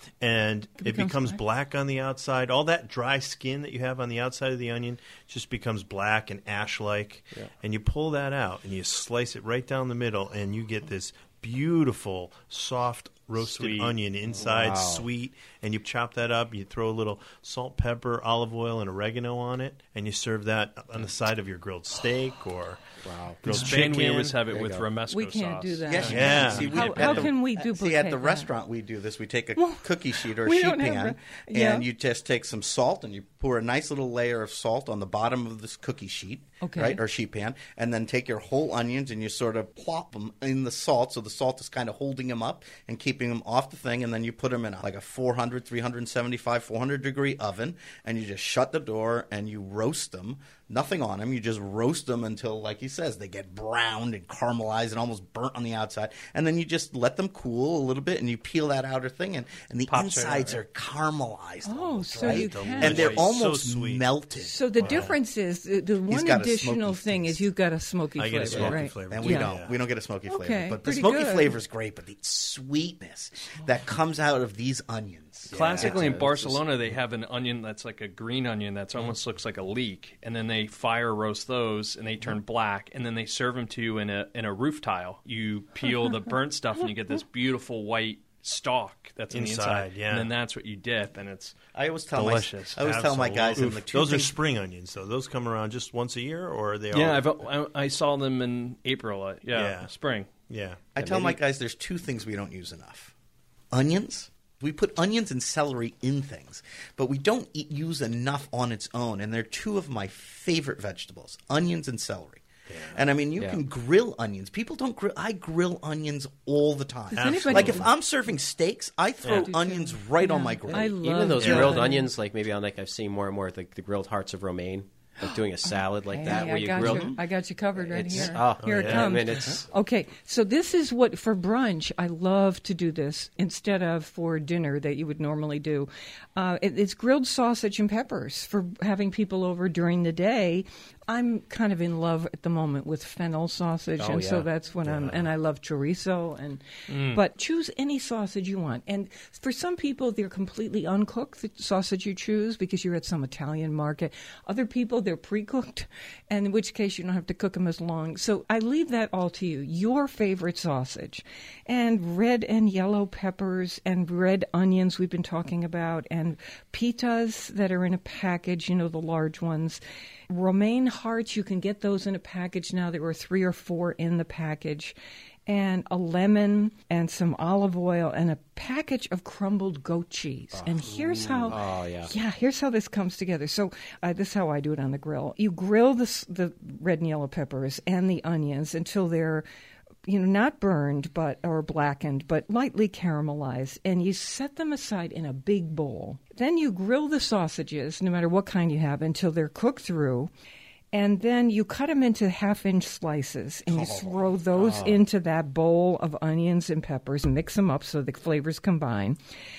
and it, becomes becomes black. black on the outside. All that dry skin that you have on the outside of the onion just becomes black and ash-like, and you pull that out and you slice it right down the middle, and you get this beautiful, soft roasted Sweet. onion inside, Wow. sweet, and you chop that up. You throw a little salt, pepper, olive oil, and oregano on it, and you serve that on the side of your grilled steak or Wow. In grilled Spain, we chicken. always have it There with you go. romesco We can't sauce. do that. Yes, you Yeah. can. See, we, How- at how the- can we See, duplicate at the that? restaurant we do this. We take a Well, cookie sheet or a we sheet don't have pan, re- yeah. and you just take some salt and you pour a nice little layer of salt on the bottom of this cookie sheet, Okay. right, or sheet pan, and then take your whole onions and you sort of plop them in the salt, so the salt is kind of holding them up and keeping them off the thing, and then you put them in a, like a four hundred, three seventy-five, four hundred degree oven, and you just shut the door and you roast them. Nothing on them. You just roast them until, like he says, they get browned and caramelized and almost burnt on the outside. And then you just let them cool a little bit, and you peel that outer thing, and, and the Pops right out, insides right? are caramelized. Oh, almost, so right? you can. And they're Delicious. almost So sweet. melted. So the difference is the, the one got a additional smoky thing taste. is you've got a smoky I flavor, get a smoky right? flavor. And we Yeah. don't. We don't get a smoky flavor. Okay, But the pretty smoky good. flavor is great, but the sweetness that comes out of these onions. Classically in Yeah. Barcelona, they have an onion that's like a green onion that almost looks like a leek, and then they fire roast those, and they turn black, and then they serve them to you in a in a roof tile. You peel the burnt stuff, and you get this beautiful white stalk that's on the Inside, inside, yeah. and then that's what you dip, and it's I always tell delicious. my I always tell my guys in Absolutely. the two Those are things- spring onions, though. Those come around just once a year, or are they? yeah. all, I've, I, I saw them in April. Uh, yeah, Yeah. spring. yeah. I tell my guys there's two things we don't use enough. Onions. We put onions and celery in things, but we don't eat, use enough on its own. And they're two of my favorite vegetables, onions and celery. And I mean, you Yeah. can grill onions. People don't grill. I grill onions all the time. Does anybody- Like if I'm serving steaks, I throw Yeah. onions right on Yeah. my grill. I Even love those grilled grilled onions. onions, like maybe on like I've seen more and more like the grilled hearts of romaine, like doing a salad like that Hey, where I you got grill. you. I got you covered right It's- here. oh, here it yeah. comes. I mean, it's- Okay, so this is what for brunch I love to do this instead of for dinner that you would normally do. Uh, it, it's grilled sausage and peppers for having people over during the day. I'm kind of in love at the moment with fennel sausage, Oh, and so yeah. that's what I'm. And I love chorizo, and but choose any sausage you want. And for some people, they're completely uncooked, the sausage you choose, because you're at some Italian market. Other people, they're pre-cooked, and in which case you don't have to cook them as long. So I leave that all to you. Your favorite sausage, and red and yellow peppers, and red onions we've been talking about, and pitas that are in a package. You know, the large ones. Romaine hearts, you can get those in a package now. There were three or four in the package. And a lemon and some olive oil and a package of crumbled goat cheese. And here's how, Oh, yeah. yeah, here's how this comes together. So uh, this is how I do it on the grill. You grill the, s- the red and yellow peppers and the onions until they're, you know, not burned but or blackened, but lightly caramelized, and you set them aside in a big bowl. Then you grill the sausages, no matter what kind you have, until they're cooked through. And then you cut them into half-inch slices, and you throw those into that bowl of onions and peppers and mix them up so the flavors combine.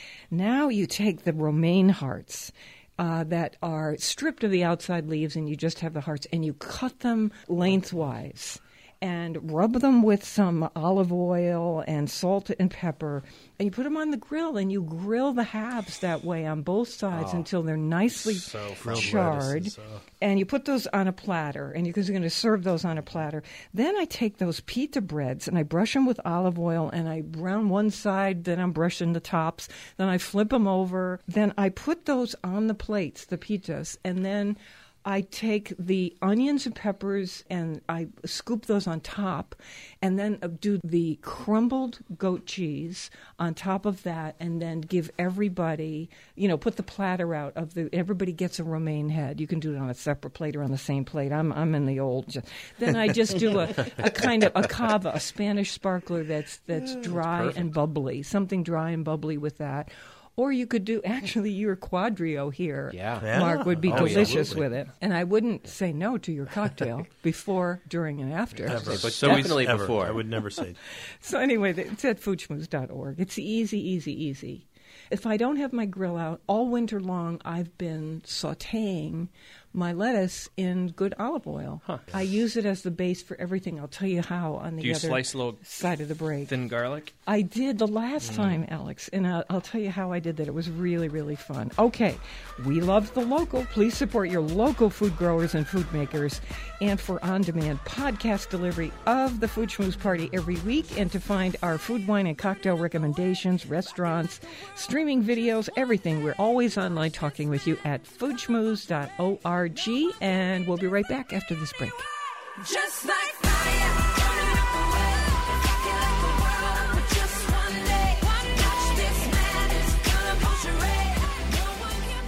Now you take the romaine hearts uh, that are stripped of the outside leaves, and you just have the hearts, and you cut them lengthwise. and rub them with some olive oil and salt and pepper. And you put them on the grill, and you grill the halves that way on both sides Oh, until they're nicely so charred. lettuce is, uh, And you put those on a platter, and because you're going to serve those on a platter. Then I take those pita breads, and I brush them with olive oil, and I brown one side, then I'm brushing the tops. Then I flip them over. Then I put those on the plates, the pitas, and then I take the onions and peppers and I scoop those on top, and then do the crumbled goat cheese on top of that, and then give everybody, you know, put the platter out of the, everybody gets a romaine head. You can do it on a separate plate or on the same plate. I'm I'm in the old. Then I just do a, a kind of a cava, a Spanish sparkler that's that's dry perfect. and bubbly, something dry and bubbly with that. Or you could do, actually, your quadrio here, Yeah. Mark, would be Oh, delicious absolutely. with it. And I wouldn't say no to your cocktail before, during, and after. Ever. But So we- definitely Ever. before. I would never say. So anyway, it's at food schmooze dot org. It's easy, easy, easy. If I don't have my grill out, all winter long I've been sautéing my lettuce in good olive oil. Huh. I use it as the base for everything. I'll tell you how on the Do you other slice a little side of the break. thin garlic? I did the last time, Alex, and I'll, I'll tell you how I did that. It was really, really fun. Okay, we love the local. Please support your local food growers and food makers. And for on-demand podcast delivery of the Food Schmooze Party every week, and to find our food, wine, and cocktail recommendations, restaurants, streaming videos, everything, we're always online talking with you at food schmooze dot org. And we'll be right back after this break. Just like fire, burning up the world, rocking like the world, but just one day. Watch this madness, gonna push a ray. No one can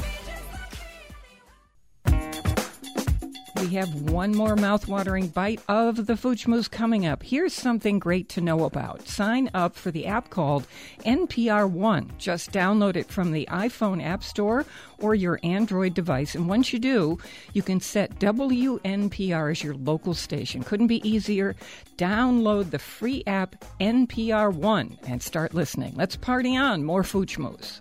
be just like me. We have one more mouth-watering bite of the Food Schmooze coming up. Here's something great to know about. Sign up for the app called N P R One. Just download it from the iPhone App Store or your Android device. And once you do, you can set W N P R as your local station. Couldn't be easier. Download the free app N P R One and start listening. Let's party on. More Food Schmooze.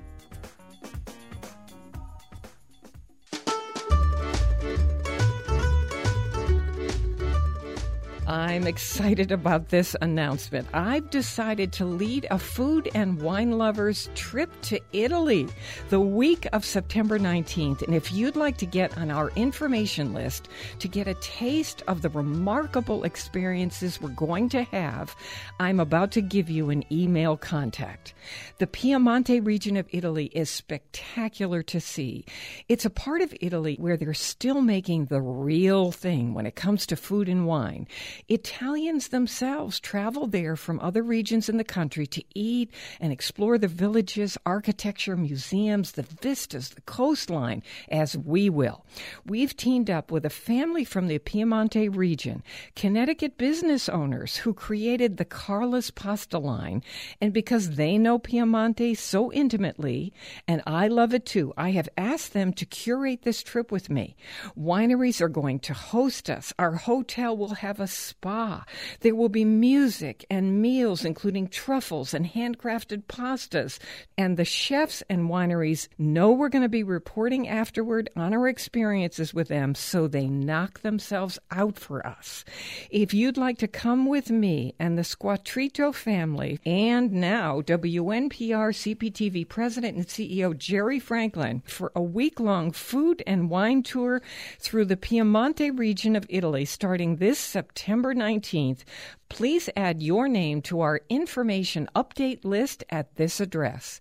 I'm excited about this announcement. I've decided to lead a food and wine lovers trip to Italy the week of September nineteenth. And if you'd like to get on our information list to get a taste of the remarkable experiences we're going to have, I'm about to give you an email contact. The Piemonte region of Italy is spectacular to see. It's a part of Italy where they're still making the real thing when it comes to food and wine. Italians themselves travel there from other regions in the country to eat and explore the villages, architecture, museums, the vistas, the coastline, as we will. We've teamed up with a family from the Piemonte region, Connecticut business owners who created the Carla's Pasta line. And because they know Piemonte so intimately, and I love it too, I have asked them to curate this trip with me. Wineries are going to host us. Our hotel will have a spa. There will be music and meals, including truffles and handcrafted pastas. And the chefs and wineries know we're going to be reporting afterward on our experiences with them, so they knock themselves out for us. If you'd like to come with me and the Squattrito family, and now W N P R C P T V President and C E O Jerry Franklin, for a week-long food and wine tour through the Piemonte region of Italy starting this September nineteenth, please add your name to our information update list at this address,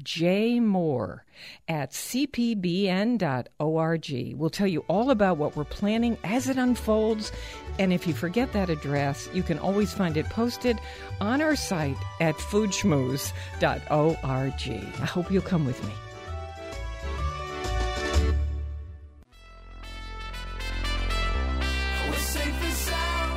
j moore at c p b n dot org. We'll tell you all about what we're planning as it unfolds. And if you forget that address, you can always find it posted on our site at food schmooze dot org. I hope you'll come with me. We're safe and sound.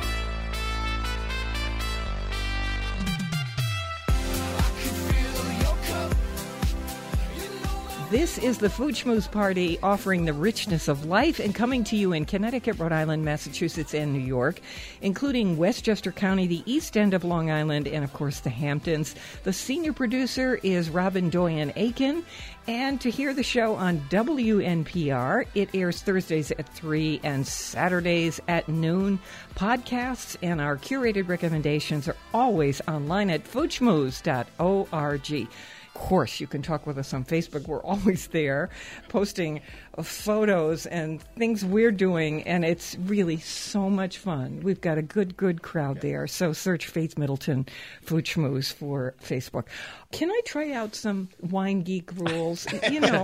I can feel your cup. You know This is the Food Schmooze Party, offering the richness of life and coming to you in Connecticut, Rhode Island, Massachusetts, and New York, including Westchester County, the east end of Long Island, and, of course, the Hamptons. The senior producer is Robin Doyen Aiken. And to hear the show on W N P R, it airs Thursdays at three and Saturdays at noon. Podcasts and our curated recommendations are always online at food schmooze dot org. Of course, you can talk with us on Facebook. We're always there posting photos and things we're doing, and it's really so much fun. We've got a good, good crowd there. So search Faith Middleton Food Schmooze for Facebook. Can I try out some Wine Geek rules? You know,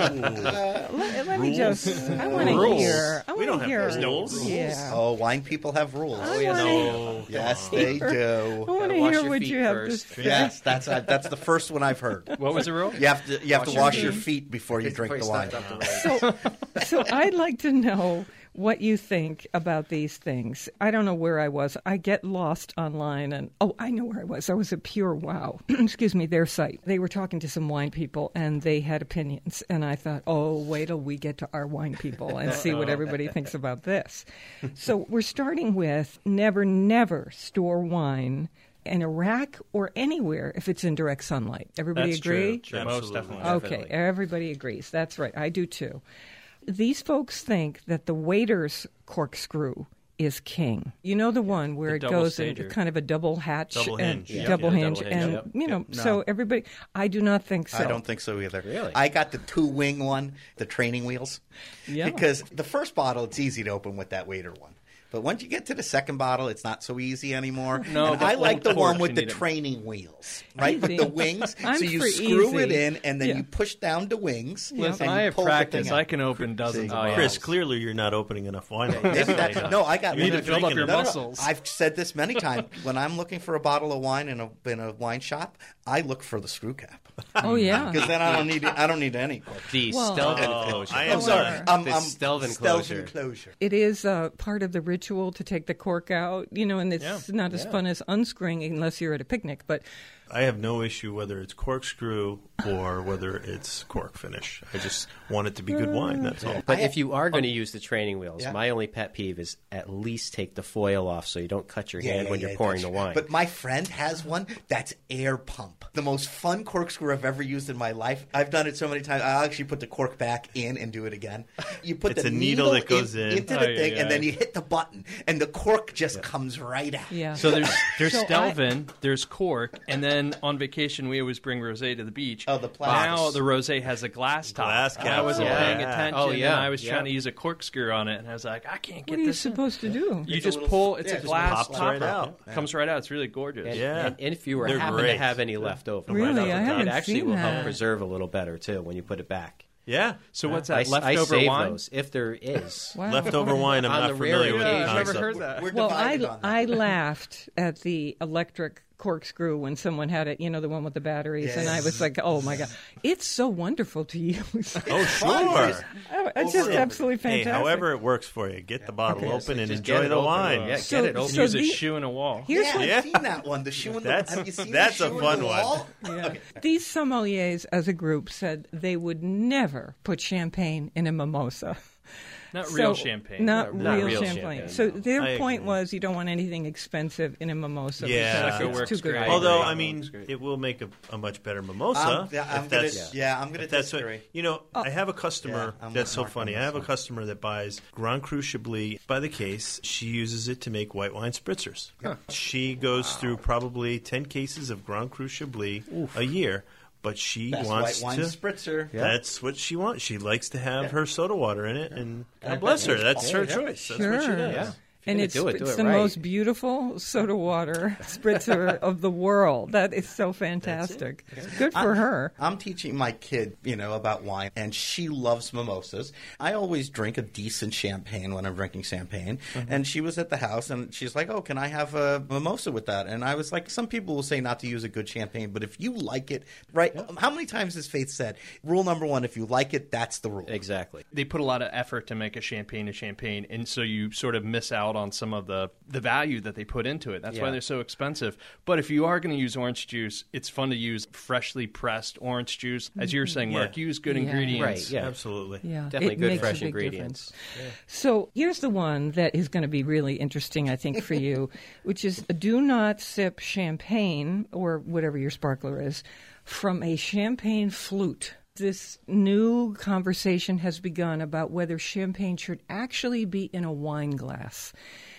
uh, let, let me just, I want to hear. I We want don't to have hear. those rules. Yeah. Oh, wine people have rules. I wanna- No. Yes, they I do. want to wash hear your what feet you have first. to say. Yes, that's uh, that's the first one I've heard. What was the rule? You have to you have Wash to your wash feet. your feet before you drink Before the you wine. start up the wine. So, so I'd like to know what you think about these things. I don't know where I was. I get lost online, and oh, I know where I was. I was at Pure Wow. Excuse me, their site. They were talking to some wine people, and they had opinions. And I thought, oh, wait till we get to our wine people and see what everybody thinks about this. So we're starting with never, never store wine in a rack or anywhere if it's in direct sunlight. Everybody That's agree? true. Absolutely. Most definitely. Okay, Definitely. everybody agrees. That's right. I do too. These folks think that the waiter's corkscrew is king. You know the one where The it double goes in stager. kind of a double hatch, Double and hinge. Yeah. double Yeah, hinge, double hinge, and yep. you know. No. So everybody, I do not think so. I don't think so either. Really? I got the two wing one, the training wheels. Yeah. Because the first bottle, it's easy to open with that waiter one. But once you get to the second bottle, it's not so easy anymore. No, and the I like the little one torch, with you the need it. training wheels, right? Easy. With the wings. I'm so you for screw it easy. in, and then Yeah. you push down the wings. Listen, and I you have pull the practice. thing out. I can open dozens See? of Oh, yeah. Chris, bottles. clearly you're not opening enough wine. Maybe that, no, I got You need no, to build up drink your enough. muscles. I've said this many times. When I'm looking for a bottle of wine in a in a wine shop, I look for the screw cap Oh yeah. because then I don't need I don't need any. The Well- Stelvin Oh, closure. I am Or- sorry. Um, The um, Stelvin Stelvin closure. closure. It is uh, part of the ritual to take the cork out, you know, and it's Yeah. not as fun as unscrewing unless you're at a picnic. But I have no issue whether it's corkscrew or whether it's cork finish. I just want it to be good wine. That's all. But I- if you are going to use the training wheels, Yeah. my only pet peeve is at least take the foil off so you don't cut your hand when yeah, you're pouring that's- the wine. But my friend has one that's air pump. The most fun corkscrew I've ever used in my life. I've done it so many times. I'll actually put the cork back in and do it again. You put It's the a needle that goes in. into the Ay, thing, ay, and then ay. you hit the button, and the cork just comes right out. yeah. So there's there's So I- Stelvin, there's cork, and then on vacation we always bring rosé to the beach. Oh, the plastic. Now the rosé has a glass top. Glass And I wasn't cap. paying Yeah. attention, Oh, yeah. and I was Yeah. trying to use a corkscrew on it, and I was like, I can't what get are you this. in. supposed to do? You It's a just little- pull. It's yeah, a just glass pops top. right out. Comes right out. It's really gorgeous. and, Yeah. and, and if you were They're happen great. to have any left over, Really? right off the I top, haven't it actually seen will that. help preserve a little better too when you put it back. Yeah. So what's I, that? I Leftover save wine. those if there is. Wow. Leftover wine, I'm On not the rare familiar with the occasion. Yeah, I've never concept. heard that. We're Well, I, divided on that. I laughed at the electric corkscrew when someone had it, you know, the one with the batteries, and I was like, oh my God. It's so wonderful to use. Oh, sure. Oh, it's just absolutely Hey, fantastic. however it works for you, get the bottle Okay, so open and just get enjoy it the open. wine. Yeah, So- get it open. so Use a the- shoe in a wall. Here's Yeah, what Yeah. I've seen that one. The shoe in the That's- Have you seen that's the a shoe in fun the one. wall? Yeah. These sommeliers, as a group, said they would never put champagne in a mimosa. Not real So- champagne. Not, Not real, real champagne. champagne, So no. their I point agree. was you don't want anything expensive in a mimosa. Yeah. because Prosecco it's works too good. great. Although, agree. I mean, That's great. it will make a, a much better mimosa. I'm- yeah, I'm if gonna- that's- yeah, I'm gonna if that's what- disagree. you know, Oh. I have a customer Yeah, I'm that's with so Mark on funny. I this have a one. customer that buys Grand Cru Chablis by the case. She uses it to make white wine spritzers. She goes through probably ten cases of Grand Cru Chablis a year. But she Best wants white wine to. spritzer. That's what she wants. She likes to have Yeah. her soda water in it, and Yeah. God bless her. That's her Yeah. choice. That's Sure. what she does. Yeah. And gonna it's, do it, do it's it the right. most beautiful soda water spritzer of the world. That is so fantastic. Good for I'm- her. I'm teaching my kid, you know, about wine, and she loves mimosas. I always drink a decent champagne when I'm drinking champagne. And she was at the house, and she's like, "Oh, can I have a mimosa with that?" And I was like, "Some people will say not to use a good champagne, but if you like it, right? How many times has Faith said, rule number one: if you like it, that's the rule." Exactly. They put a lot of effort to make a champagne a champagne, and so you sort of miss out on some of the, the value that they put into it. That's Yeah. why they're so expensive. But if you are going to use orange juice, it's fun to use freshly pressed orange juice. As you were saying, Mark, Yeah. use good Yeah. ingredients. Right, yeah. Absolutely. Yeah, Definitely it good makes a fresh big ingredients. difference. So here's the one that is going to be really interesting, I think, for you, which is do not sip champagne or whatever your sparkler is from a champagne flute. This new conversation has begun about whether champagne should actually be in a wine glass,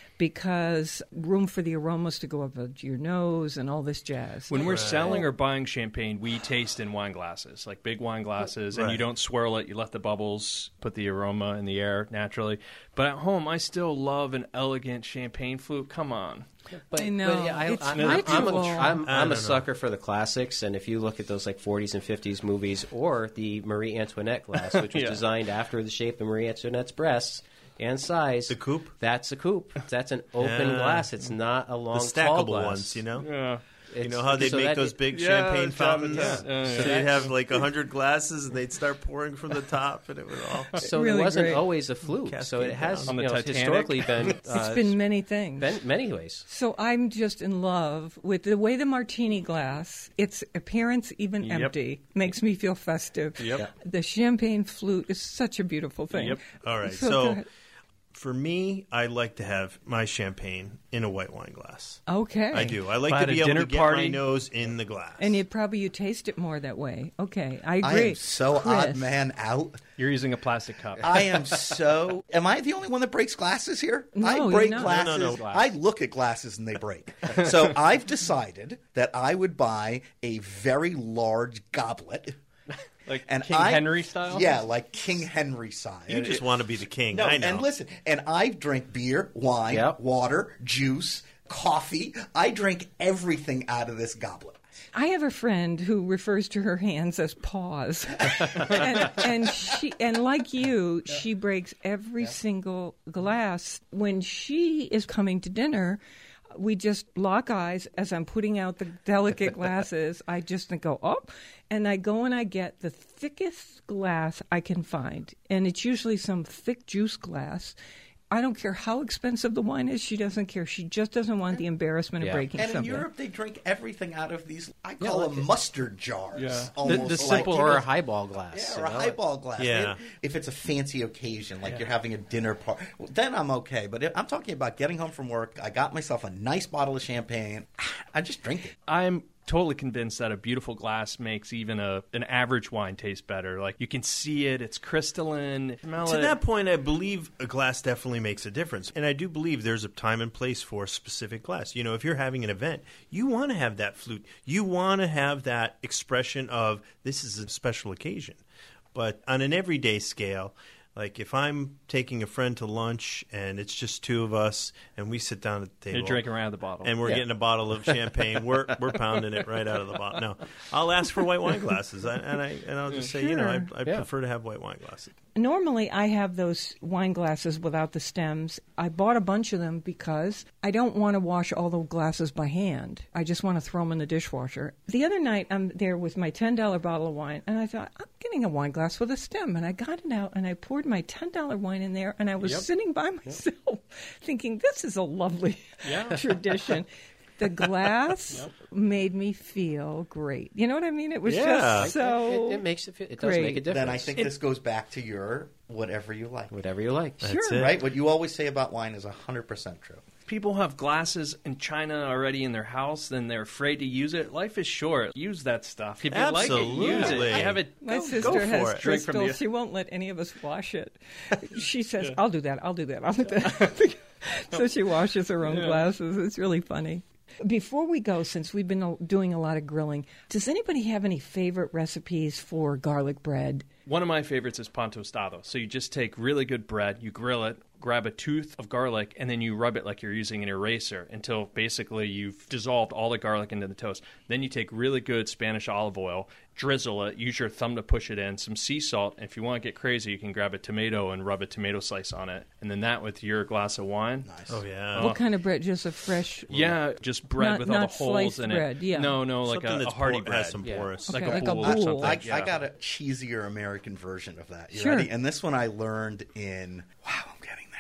because room for the aromas to go up to your nose and all this jazz. When we're selling or buying champagne, we taste in wine glasses, like big wine glasses, and you Right. don't swirl it. You let the bubbles put the aroma in the air naturally. But at home, I still love an elegant champagne flute. Come on. But, I know. but yeah, I, It's I, I'm, I'm, ritual. a, I'm, I I'm don't a know. sucker for the classics, and if you look at those like forties and fifties movies, or the Marie Antoinette glass, which was Yeah. designed after the shape of Marie Antoinette's breasts and size, The coupe? That's a coupe. That's an open Yeah. glass. It's not a long The tall stackable glass. ones, you know? Yeah. You It's- know how they'd so make that- those big Yeah, champagne fountains? yeah, yeah, So yeah. they'd have like a hundred glasses, and they'd start pouring from the top, and it would all... So Really there wasn't great. always a flute. So Cascade it has down. On you the know, Titanic. historically been uh, It's been many things. been many ways. So I'm just in love with the way the martini glass, its appearance, even Yep. empty, makes me feel festive. Yep. The champagne flute is such a beautiful thing. Yep. All right, So, so, go ahead. for me, I like to have my champagne in a white wine glass. Okay. I do. I like At to a be able dinner to get party- my nose in the glass. And you probably you taste it more that way. Okay, I I agree. am so Chris. odd man out. You're using a plastic cup. I am so. Am I the only one that breaks glasses here? No, I you're break not. glasses. No, no, no. I look at glasses and they break. So I've decided that I would buy a very large goblet. Like And King I- Henry style? Yeah, like King Henry size. you just want to be the king. No, I know. and listen, and I drink beer, wine, Yep. water, juice, coffee. I drink everything out of this goblet. I have a friend who refers to her hands as paws, and, and she and like you, she breaks every single glass. When she is coming to dinner, we just lock eyes as I'm putting out the delicate glasses. I just go up, and I go and I get the thickest glass I can find, and it's usually some thick juice glass. I don't care how expensive the wine is. She doesn't care. She just doesn't want the embarrassment Yeah. of breaking And in something. Europe, they drink everything out of these. I Yeah, call like them it- mustard jars. Yeah. Almost The- the like, simple- you or know, a highball glass. Yeah, you or a know? highball glass. Yeah. If it's a fancy occasion, like you're having a dinner party, then I'm okay. But if I'm talking about getting home from work. I got myself a nice bottle of champagne. I just drink it. I'm totally convinced that a beautiful glass makes even a an average wine taste better. Like you can see it, it's crystalline. Smell To it. that point, I believe a glass definitely makes a difference. And I do believe there's a time and place for a specific glass. You know, if you're having an event, you want to have that flute. You want to have that expression of this is a special occasion. But on an everyday scale, like if I'm taking a friend to lunch and it's just two of us and we sit down at the table. You're drinking right out of the bottle. And we're Yeah. getting a bottle of champagne. We're we're pounding it right out of the bottle. No, I'll ask for white wine glasses, I, and I and I'll just say, you know, I, I Yeah. prefer to have white wine glasses. Normally, I have those wine glasses without the stems. I bought a bunch of them because I don't want to wash all the glasses by hand. I just want to throw them in the dishwasher. The other night, I'm there with my ten dollar bottle of wine, and I thought, I'm getting a wine glass with a stem. And I got it out, and I poured my ten dollar wine in there, and I was sitting by myself thinking, this is a lovely tradition. The glass made me feel great. You know what I mean? It was Yeah. just so it, it makes it. feel- It does great. make a difference. Then I think this goes back to your whatever you like. whatever you like. That's Sure. it. Right? What you always say about wine is one hundred percent true. People have glasses in China already in their house, then they're afraid to use it. Life is short. Use that stuff. If you like it, use it. Absolutely. I have it. My go- sister go has for it. Drink from crystal. the- She won't let any of us wash it. She says, I'll do that. I'll do that. I'll do that. So she washes her own glasses. It's really funny. Before we go, since we've been doing a lot of grilling, does anybody have any favorite recipes for garlic bread? One of my favorites is pan tostado. So you just take really good bread, you grill it, grab a tooth of garlic, and then you rub it like you're using an eraser until basically you've dissolved all the garlic into the toast. Then you take really good Spanish olive oil, drizzle it, use your thumb to push it in, some sea salt, and if you want to get crazy, you can grab a tomato and rub a tomato slice on it. And then that with your glass of wine. Nice. Oh yeah. What kind of bread? Just a fresh... Yeah, just bread Not- with all the not holes sliced in bread, it. yeah. No, no, like Something a, a that's hearty por- bread. has some Yeah. porous. Okay, like a like a boule or boule. something. I, yeah. I got a cheesier American version of that. You Sure. ready? And this one I learned in, wow, I'm getting there.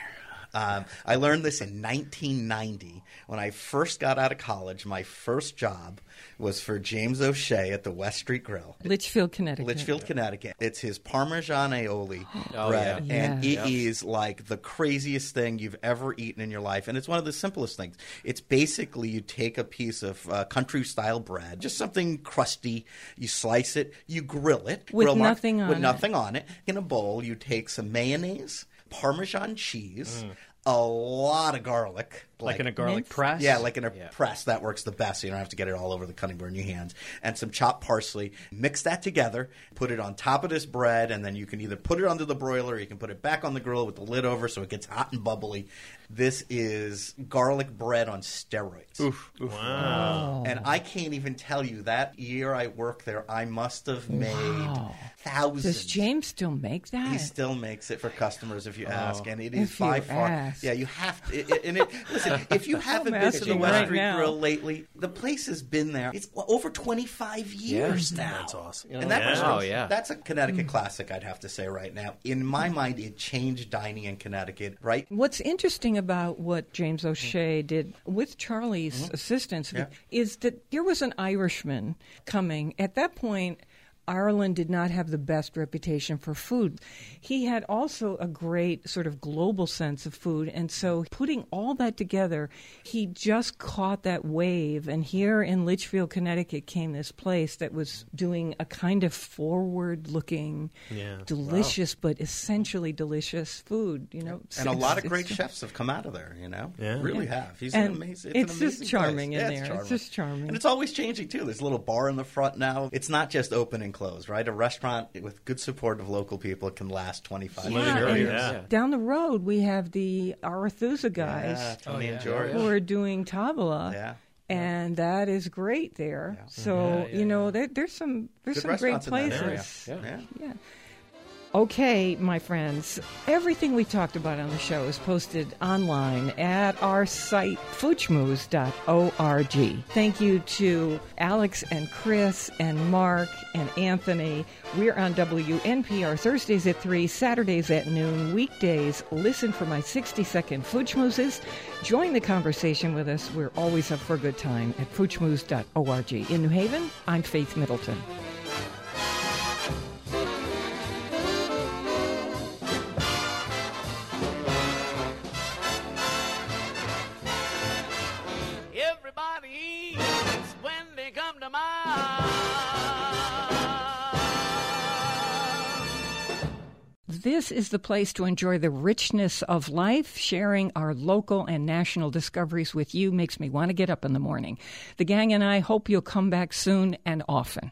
Um, I learned this in nineteen ninety when I first got out of college. My first job was for James O'Shea at the West Street Grill. Litchfield, Connecticut. Litchfield, Connecticut. It's his Parmesan aioli Oh, bread, yeah. and Yeah. it is like the craziest thing you've ever eaten in your life. And it's one of the simplest things. It's basically you take a piece of uh, country-style bread, just something crusty. You slice it, you grill it, With grill mark- nothing on with it. nothing on it. In a bowl, you take some mayonnaise, Parmesan cheese, a lot of garlic. Like in a garlic Mince? press? Yeah, like in a Yeah. press. That works the best, so you don't have to get it all over the cutting board in your hands. And some chopped parsley. Mix that together, put it on top of this bread, and then you can either put it under the broiler or you can put it back on the grill with the lid over so it gets hot and bubbly. This is garlic bread on steroids. Oof, oof. Wow. And I can't even tell you, that year I worked there, I must have made thousands. Does James still make that? He still makes it for customers if you ask, and it is If by you far. ask. Yeah, you have to. It, it- and it, listen, if you haven't been to the messaging West right Street now. Grill lately, the place has been there. It's over twenty-five years now. That's awesome. And that Yeah. was, Oh, yeah. that's a Connecticut classic, I'd have to say right now. In my mind, it changed dining in Connecticut. Right? What's interesting about what James O'Shea did with Charlie's assistance Yeah. is that here was an Irishman coming. At that point, Ireland did not have the best reputation for food. He had also a great sort of global sense of food. And so putting all that together, he just caught that wave. And here in Litchfield, Connecticut came this place that was doing a kind of forward-looking, Yeah. delicious, but essentially delicious food, you know. And a lot of It's- great it's- chefs have come out of there, you know? Yeah. Really Yeah. have. He's And an amazing it's an just amazing charming place. in Yeah, there. It's just charming. And it's always changing, too. There's a little bar in the front now. It's not just open and close, right? A restaurant with good support of local people can last twenty-five Yeah, Sure, and yeah. down the road we have the Arethusa guys Yeah, Tony Oh, and yeah. George. who are doing tabla. Yeah. And that is great there. So Yeah, yeah, you know, there, there's some there's Good some great restaurants in that area. places. Yeah. Yeah. Okay, my friends, everything we talked about on the show is posted online at our site, foodschmooze dot org. Thank you to Alex and Chris and Mark and Anthony. We're on W N P R Thursdays at three, Saturdays at noon, weekdays. Listen for my sixty-second Food Schmoozes. Join the conversation with us. We're always up for a good time at foodschmooze dot org. In New Haven, I'm Faith Middleton. Everybody eats when they come to mind. This is the place to enjoy the richness of life. Sharing our local and national discoveries with you makes me want to get up in the morning. The gang and I hope you'll come back soon and often.